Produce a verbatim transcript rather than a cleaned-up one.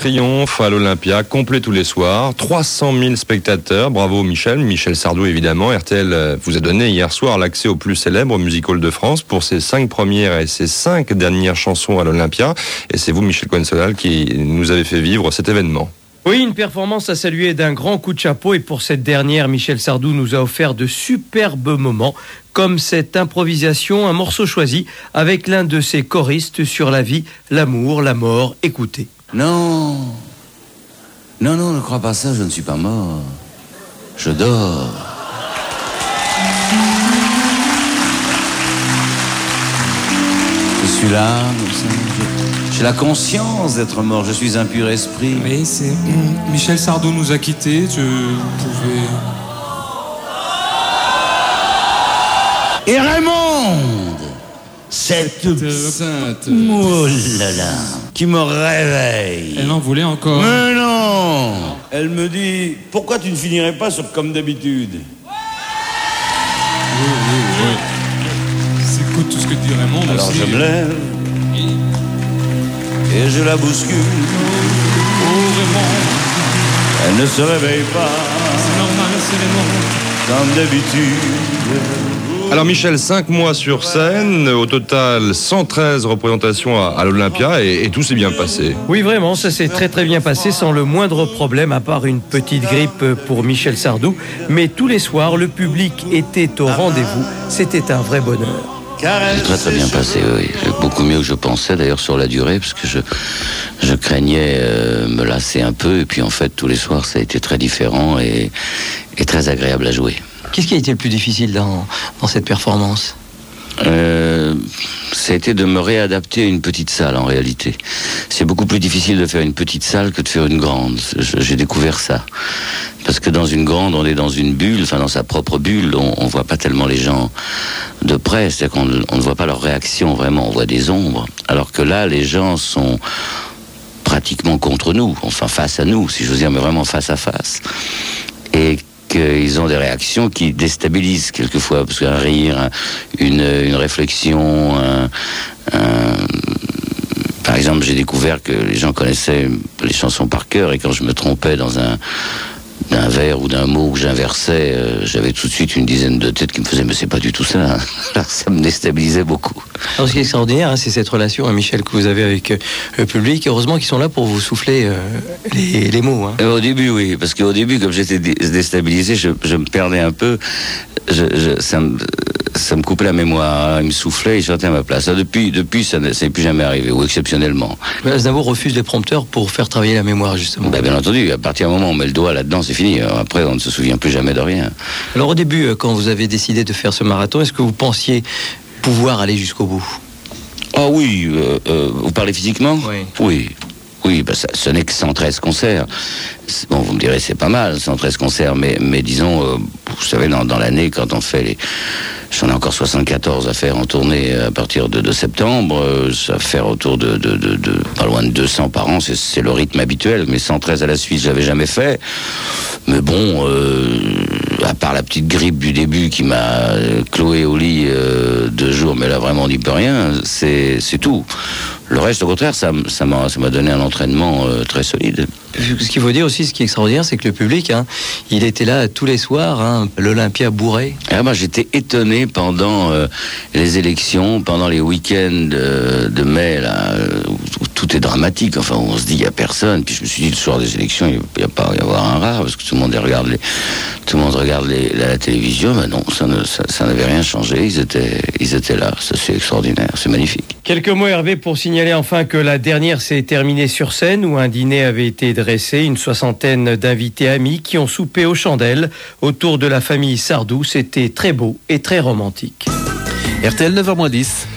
Triomphe à l'Olympia, complet tous les soirs, trois cent mille spectateurs. Bravo Michel, Michel Sardou évidemment. R T L vous a donné hier soir l'accès au plus célèbre music hall de France pour ses cinq premières et ses cinq dernières chansons à l'Olympia. Et c'est vous, Michel Cohen-Solal, qui nous avez fait vivre cet événement. Oui, une performance à saluer d'un grand coup de chapeau, et pour cette dernière, Michel Sardou nous a offert de superbes moments, comme cette improvisation, un morceau choisi avec l'un de ses choristes sur la vie, l'amour, la mort. Écoutez. Non, non, non, ne crois pas ça, je ne suis pas mort, je dors. Je suis là, j'ai la conscience d'être mort, je suis un pur esprit. Oui, c'est... Michel Sardou nous a quittés, je pouvais... Et Raymond, cette sainte, oh là là, qui me réveille. Elle en voulait encore. Mais non. Elle me dit, pourquoi tu ne finirais pas sur comme d'habitude? Oui, oui, oui. J'écoute tout ce que dit Raymond. Alors aussi. je me lève et je la bouscule. Oh Raymond, elle ne se réveille pas. C'est normal, c'est Raymond. Comme d'habitude. Alors Michel, cinq mois sur scène, au total cent treize représentations à, à l'Olympia et, et tout s'est bien passé. Oui, vraiment, ça s'est très très bien passé sans le moindre problème, à part une petite grippe pour Michel Sardou. Mais tous les soirs, le public était au rendez-vous. C'était un vrai bonheur. C'est très très bien passé, oui. Beaucoup mieux que je pensais d'ailleurs sur la durée, parce que je, je craignais euh, me lasser un peu, et puis en fait tous les soirs ça a été très différent et, et très agréable à jouer. Qu'est-ce qui a été le plus difficile dans, dans cette performance ? Euh, ça a été de me réadapter à une petite salle en réalité. C'est beaucoup plus difficile de faire une petite salle que de faire une grande. J'ai découvert ça. Parce que dans une grande, on est dans une bulle, enfin dans sa propre bulle, on, on voit pas tellement les gens de près, c'est-à-dire qu'on on ne voit pas leur réaction vraiment, on voit des ombres. Alors que là, les gens sont pratiquement contre nous, enfin face à nous, si je veux dire, mais vraiment face à face. Et qu'ils ont des réactions qui déstabilisent quelquefois, parce qu'un rire, un, une, une réflexion, un, un... par exemple, j'ai découvert que les gens connaissaient les chansons par cœur, et quand je me trompais dans un d'un vers ou d'un mot que j'inversais, euh, j'avais tout de suite une dizaine de têtes qui me faisaient mais c'est pas du tout ça. Alors ça me déstabilisait beaucoup. Alors ce qui est extraordinaire, hein, c'est cette relation, hein, Michel, que vous avez avec euh, le public. Heureusement qu'ils sont là pour vous souffler euh, les, les mots. Hein. Au début, oui, parce qu'au début, comme j'étais dé- déstabilisé, je, je me perdais un peu. Je, je, ça, me, ça me coupait la mémoire. Alors, il me soufflait, il sortait à ma place. Alors, depuis, depuis, ça n'est plus jamais arrivé, ou exceptionnellement. Aznavour refuse les prompteurs pour faire travailler la mémoire, justement. Ben, bien entendu, à partir du moment où on met le doigt là-dedans, c'est fini. Alors, après, on ne se souvient plus jamais de rien. Alors au début, quand vous avez décidé de faire ce marathon, est-ce que vous pensiez pouvoir aller jusqu'au bout ? Ah oui, euh, euh, vous parlez physiquement ? Oui. Oui. Oui, ben ça, ce n'est que cent treize concerts. Bon, vous me direz, c'est pas mal, cent treize concerts, mais, mais disons, euh, vous savez, dans, dans l'année, quand on fait les... J'en ai encore soixante-quatorze à faire en tournée à partir de, de septembre, euh, ça va faire autour de, de, de, de pas loin de deux cents par an, c'est, c'est le rythme habituel, mais cent treize à la suite, je l'avais jamais fait. Mais bon, euh, à part la petite grippe du début qui m'a cloué au lit euh, deux jours, mais là vraiment on n'y peut rien, c'est, c'est tout. Le reste, au contraire, ça, ça, m'a, ça m'a donné un entraînement euh, très solide. Ce qu'il faut dire aussi, ce qui est extraordinaire, c'est que le public, hein, il était là tous les soirs, hein, l'Olympia bourré. Alors moi, j'étais étonné pendant euh, les élections, pendant les week-ends euh, de mai, là, euh, où, où tout est dramatique. Enfin, on se dit, il n'y a personne. Puis je me suis dit, le soir des élections, il n'y a pas y avoir un rare, parce que tout le monde regarde, les, tout le monde regarde les, la, la télévision. Mais non, ça, ne, ça, ça n'avait rien changé. Ils étaient, ils étaient là. Ça, c'est extraordinaire. C'est magnifique. Quelques mots, Hervé, pour signaler enfin que la dernière s'est terminée sur scène, où un dîner avait été dressé, une soixantaine d'invités amis qui ont soupé aux chandelles autour de la famille Sardou. C'était très beau et très romantique. R T L neuf heures moins dix.